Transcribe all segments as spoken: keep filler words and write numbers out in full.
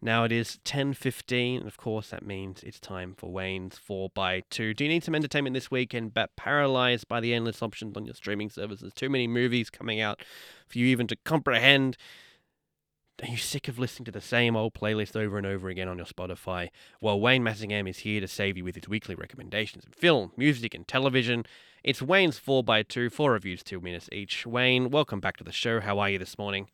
Now it is ten fifteen, and of course that means it's time for Wayne's four by two. Do you need some entertainment this weekend, but paralysed by the endless options on your streaming services? Too many movies coming out for you even to comprehend? Are you sick of listening to the same old playlist over and over again on your Spotify? Well, Wayne Massingham is here to save you with his weekly recommendations in film, music, and television. It's Wayne's four by two, four reviews, two minutes each. Wayne, welcome back to the show. How are you this morning?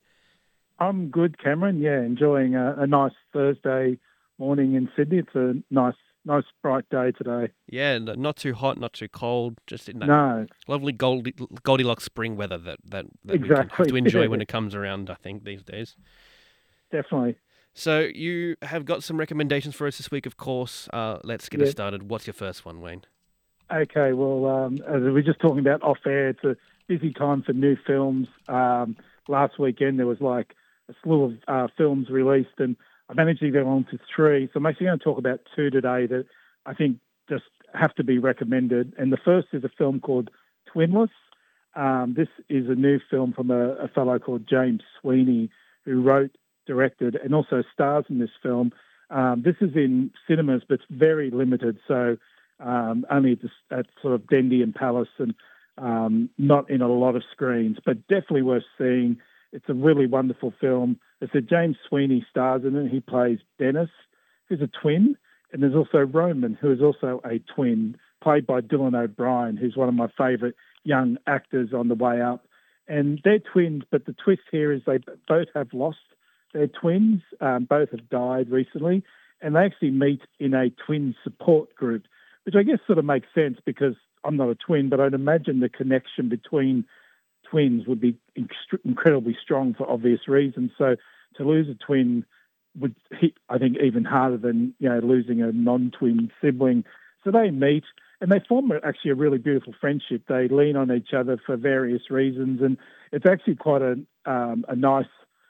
I'm good, Cameron. Yeah, enjoying a, a nice Thursday morning in Sydney. It's a nice, nice bright day today. Yeah, not too hot, not too cold, just in that No, lovely Goldie, Goldilocks spring weather that, that, that we can have exactly. to enjoy Yeah, when it comes around, I think, these days. definitely. So you have got some recommendations for us this week, of course. Uh, let's get us Yeah. started. What's your first one, Wayne? Okay. Well, um, as we were just talking about off air, it's a busy time for new films. Um, last weekend there was like a slew of uh, films released, and I managed to get on to three. So I'm actually going to talk about two today that I think just have to be recommended. And the first is a film called Twinless. Um, this is a new film from a, a fellow called James Sweeney, who wrote, directed, and also stars in this film. Um, this is in cinemas, but it's very limited. So um, only at, the, at sort of Dendy and Palace, and um, not in a lot of screens, but definitely worth seeing. It's a really wonderful film. It's a James Sweeney stars in it. He plays Dennis, who's a twin, and there's also Roman, who is also a twin, played by Dylan O'Brien, who's one of my favourite young actors on the way up. And they're twins, but the twist here is they both have lost their twins. Um, both have died recently, and they actually meet in a twin support group, which I guess sort of makes sense because I'm not a twin, but I'd imagine the connection between twins would be inc- incredibly strong for obvious reasons. So to lose a twin would hit, I think, even harder than, you know, losing a non-twin sibling. So they meet and they form actually a really beautiful friendship. They lean on each other for various reasons, and it's actually quite a um, a nice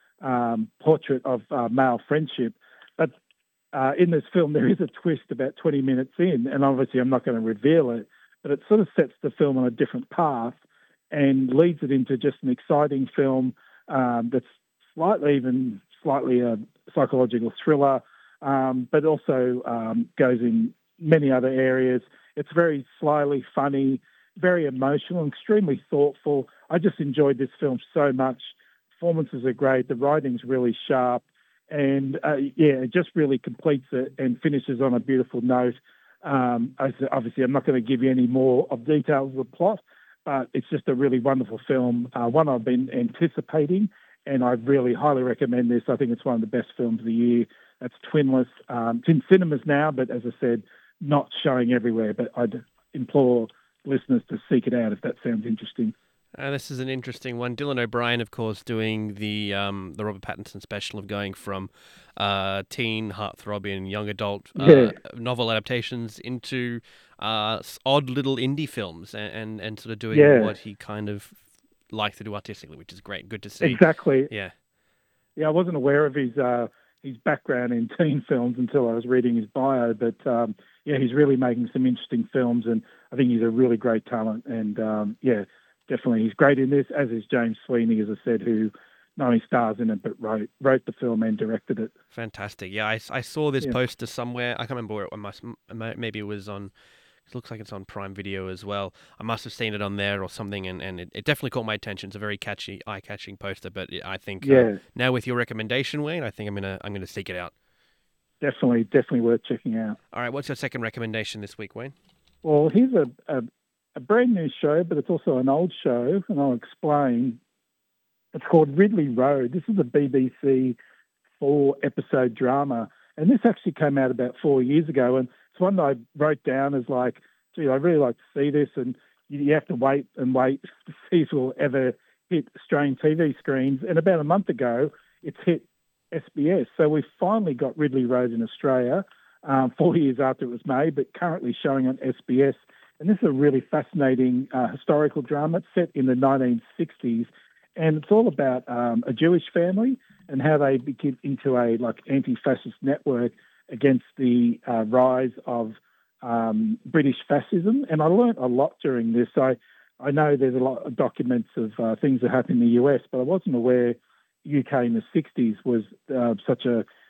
um, portrait of uh, male friendship. But uh, in this film, there is a twist about twenty minutes in, and obviously I'm not going to reveal it, but it sort of sets the film on a different path and leads it into just an exciting film um, that's slightly even slightly a psychological thriller, um, but also um, goes in many other areas. It's very slyly funny, very emotional, extremely thoughtful. I just enjoyed this film so much. Performances are great. The writing's really sharp. And, uh, yeah, it just really completes it and finishes on a beautiful note. Um, obviously, I'm not going to give you any more of details of the plot, but it's just a really wonderful film, uh, one I've been anticipating, and I really highly recommend this. I think it's one of the best films of the year. That's Twinless. Um, it's in cinemas now, but as I said, not showing everywhere. But I'd implore listeners to seek it out if that sounds interesting. Uh, this is an interesting one. Dylan O'Brien, of course, doing the um, the Robert Pattinson special of going from uh, teen, heartthrobbing, young adult uh, Yeah, novel adaptations into uh, odd little indie films and, and, and sort of doing yeah, what he kind of likes to do artistically, which is great. Good to see. exactly. Yeah. Yeah, I wasn't aware of his uh, his background in teen films until I was reading his bio. But um, yeah, he's really making some interesting films, and I think he's a really great talent. And um, yeah, definitely, he's great in this, as is James Sweeney, as I said, who not only stars in it but wrote wrote the film and directed it. Fantastic. Yeah, I, I saw this Yeah, poster somewhere. I can't remember where it must. Maybe it was on. It looks like it's on Prime Video as well. I must have seen it on there or something, and, and it, it definitely caught my attention. It's a very catchy, eye-catching poster. But I think uh, yeah, now with your recommendation, Wayne, I think I'm gonna I'm gonna seek it out. definitely, definitely worth checking out. All right, what's your second recommendation this week, Wayne? Well, here's a, a a brand new show, but it's also an old show, and I'll explain. It's called Ridley Road. This is a B B C four episode drama. And this actually came out about four years ago. And it's one that I wrote down as like, gee, I really like to see this. And you, you have to wait and wait to see if it will ever hit Australian T V screens. And about a month ago, it's hit S B S. So we've finally got Ridley Road in Australia, um, four years after it was made, but currently showing on S B S. And this is a really fascinating uh, historical drama. It's set in the nineteen sixties, and it's all about um, a Jewish family and how they get into a like anti-fascist network against the uh, rise of um, British fascism. And I learnt a lot during this. I I know there's a lot of documents of uh, things that happened in the U S, but I wasn't aware U K in the sixties was uh, such a,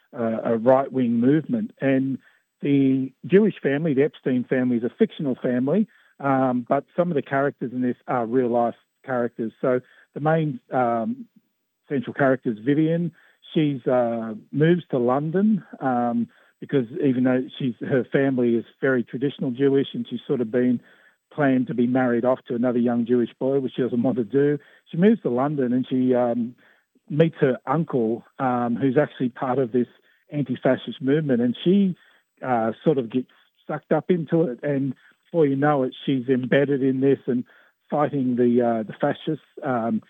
uh, a right-wing movement. And the Jewish family, the Epstein family, is a fictional family, um, but some of the characters in this are real-life characters. So the main um, central character is Vivian. She's uh, moves to London um, because even though she's her family is very traditional Jewish, and she's sort of been planned to be married off to another young Jewish boy, which she doesn't want to do. She moves to London and she um, meets her uncle, um, who's actually part of this anti-fascist movement, and she uh, sort of gets sucked up into it. And before you know it, she's embedded in this and fighting the uh, the fascists. Um,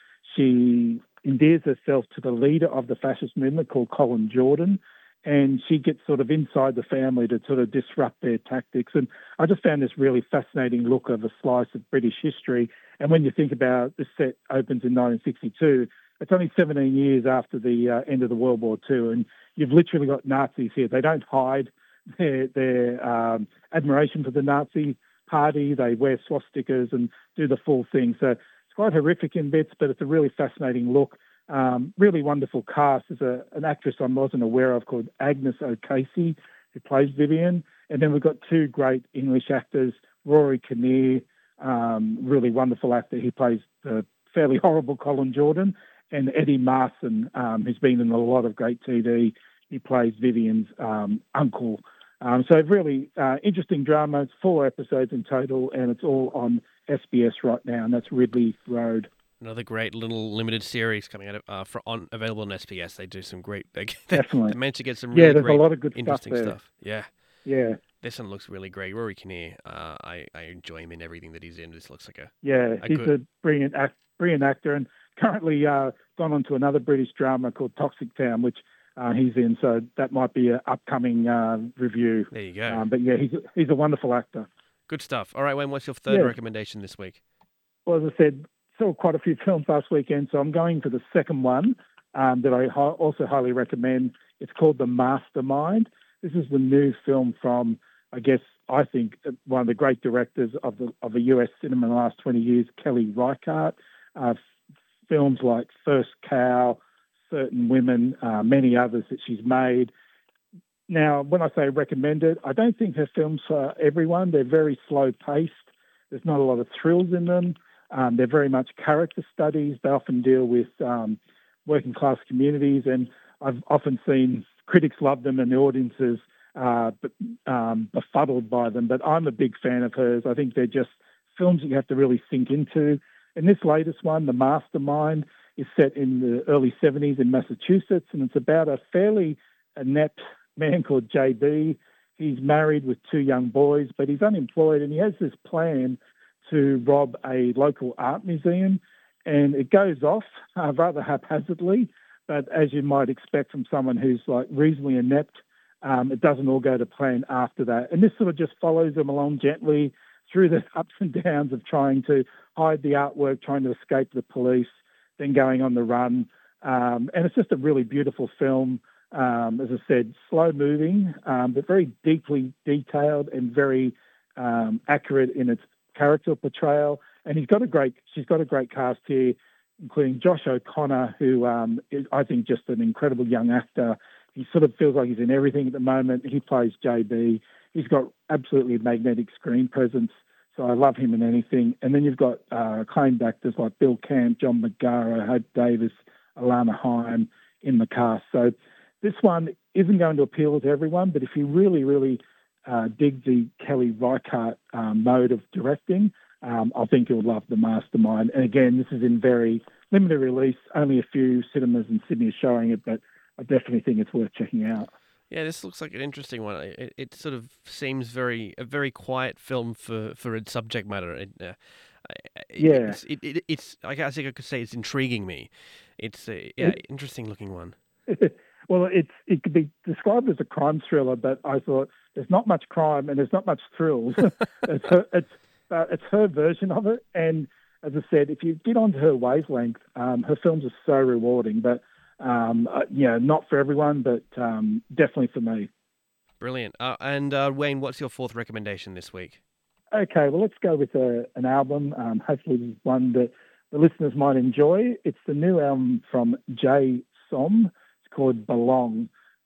she endears herself to the leader of the fascist movement called Colin Jordan, and she gets sort of inside the family to sort of disrupt their tactics. And I just found this really fascinating look of a slice of British history. And when you think about the set opens in nineteen sixty-two, it's only seventeen years after the uh, end of the World War Two, and you've literally got Nazis here. They don't hide their, their um, admiration for the Nazi party. They wear swastikas and do the full thing. So it's quite horrific in bits, but it's a really fascinating look. Um, really wonderful cast. There's a, an actress I wasn't aware of called Agnes O'Casey, who plays Vivian. And then we've got two great English actors, Rory Kinnear, um, really wonderful actor. He plays the fairly horrible Colin Jordan, and Eddie Marsan, um, who's been in a lot of great T V. He plays Vivian's um, uncle. Um, so really uh, interesting drama. It's four episodes in total, and it's all on S B S right now, and that's Ridley Road. Another great little limited series coming out of, uh, for on available on S B S. They do some great. They, Definitely. They managed to get some really yeah, there's great, a lot of good interesting stuff, there. stuff. Yeah. Yeah. This one looks really great. Rory Kinnear, uh, I I enjoy him in everything that he's in. This looks like a yeah. a He's good... a brilliant act, brilliant actor, and currently uh, gone on to another British drama called Toxic Town, which uh, he's in. So that might be an upcoming uh, review. There you go. Um, but yeah, he's a, he's a wonderful actor. Good stuff. All right, Wayne, what's your third Yeah. recommendation this week? Well, as I said, saw quite a few films last weekend, so I'm going for the second one um, that I hi- also highly recommend. It's called The Mastermind. This is the new film from, I guess, I think one of the great directors of the of the U S cinema in the last twenty years, Kelly Reichardt. Uh, films like First Cow, Certain Women, uh, many others that she's made. Now, when I say recommended, I don't think her films are everyone. They're very slow-paced. There's not a lot of thrills in them. Um, they're very much character studies. They often deal with um, working class communities, and I've often seen critics love them and the audiences uh, um, befuddled by them. But I'm a big fan of hers. I think they're just films that you have to really sink into. And this latest one, The Mastermind, is set in the early seventies in Massachusetts, and it's about a fairly inept man called J B. He's married with two young boys, but he's unemployed, and he has this plan to rob a local art museum, and it goes off uh, rather haphazardly. But as you might expect from someone who's like reasonably inept, um, it doesn't all go to plan after that. And this sort of just follows them along gently through the ups and downs of trying to hide the artwork, trying to escape the police, then going on the run. Um, and it's just a really beautiful film. Um, as I said, slow moving, um, but very deeply detailed and very um, accurate in its character portrayal. And he's got a great, she's got a great cast here, including Josh O'Connor, who um, is, I think, just an incredible young actor. He sort of feels like he's in everything at the moment. He plays J B. He's got absolutely magnetic screen presence, so I love him in anything. And then you've got uh, acclaimed actors like Bill Camp, John McGarrett, Hope Davis, Alana Haim in the cast. So this one isn't going to appeal to everyone, but if you really, really uh, dig the Kelly Reichardt um, mode of directing, um, I think you'll love The Mastermind. And again, this is in very limited release. Only a few cinemas in Sydney are showing it, but I definitely think it's worth checking out. Yeah, this looks like an interesting one. It, it sort of seems very a very quiet film for, for its subject matter. It, uh, yeah, it's, it, it, it's I guess I could say it's intriguing me. It's a yeah it, interesting looking one. Well, it's it could be described as a crime thriller, but I thought there's not much crime and there's not much thrills. it's her, it's uh, it's her version of it, and as I said, if you get onto her wavelength, um, her films are so rewarding. But um, uh, yeah, not for everyone, but um, definitely for me. Brilliant. Uh, and uh, Wayne, what's your fourth recommendation this week? Okay, well, let's go with a, an album. Um, hopefully, this is one that the listeners might enjoy. It's the new album from Jay Som. It's called Belong.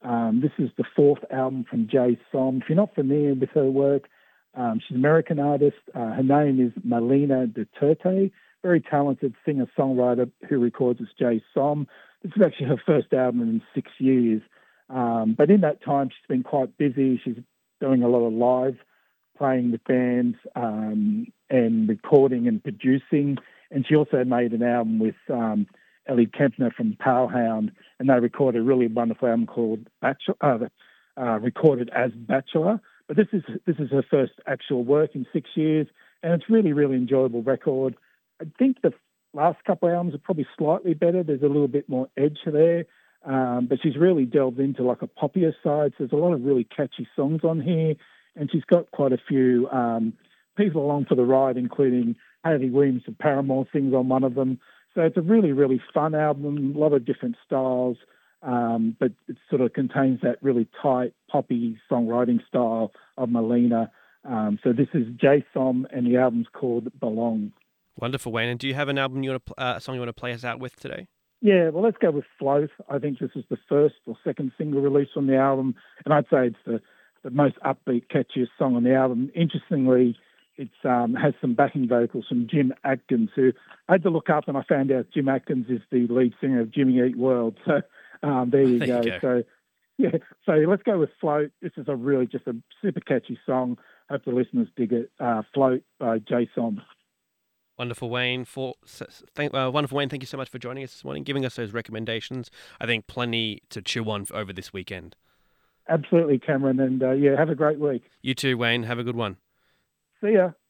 Um, this is the fourth album from Jay Som. If you're not familiar with her work, um, she's an American artist. Uh, her name is Melina Duterte, very talented singer-songwriter who records as Jay Som. This is actually her first album in six years. Um, but in that time, she's been quite busy. She's doing a lot of live playing with bands um, and recording and producing. And she also made an album with um, Ellie Kempner from Powerhound, and they recorded a really wonderful album called Bachelor, uh, uh, recorded as Bachelor. But this is this is her first actual work in six years, and it's really, really enjoyable record. I think the last couple of albums are probably slightly better. There's a little bit more edge there, um, but she's really delved into like a poppier side. So there's a lot of really catchy songs on here, and she's got quite a few um, people along for the ride, including Hayley Williams of Paramore sings on one of them. So it's a really, really fun album, a lot of different styles, um, but it sort of contains that really tight, poppy songwriting style of Melina. Um, so this is Jay Som, and the album's called Belong. Wonderful, Wayne. And do you have an album you want to, uh, a song you want to play us out with today? Yeah, well, let's go with Float. I think this is the first or second single released on the album, and I'd say it's the, the most upbeat, catchiest song on the album. Interestingly, it um, has some backing vocals from Jim Adkins, who I had to look up, and I found out Jim Adkins is the lead singer of Jimmy Eat World. So um, there you there go. You go. So yeah, so let's go with Float. This is a really just a super catchy song. Hope the listeners dig it. Uh, Float by Jay Som. Wonderful, Wayne. For thank, uh, wonderful, Wayne. Thank you so much for joining us this morning, giving us those recommendations. I think plenty to chew on over this weekend. Absolutely, Cameron, and uh, yeah, have a great week. You too, Wayne. Have a good one. See ya.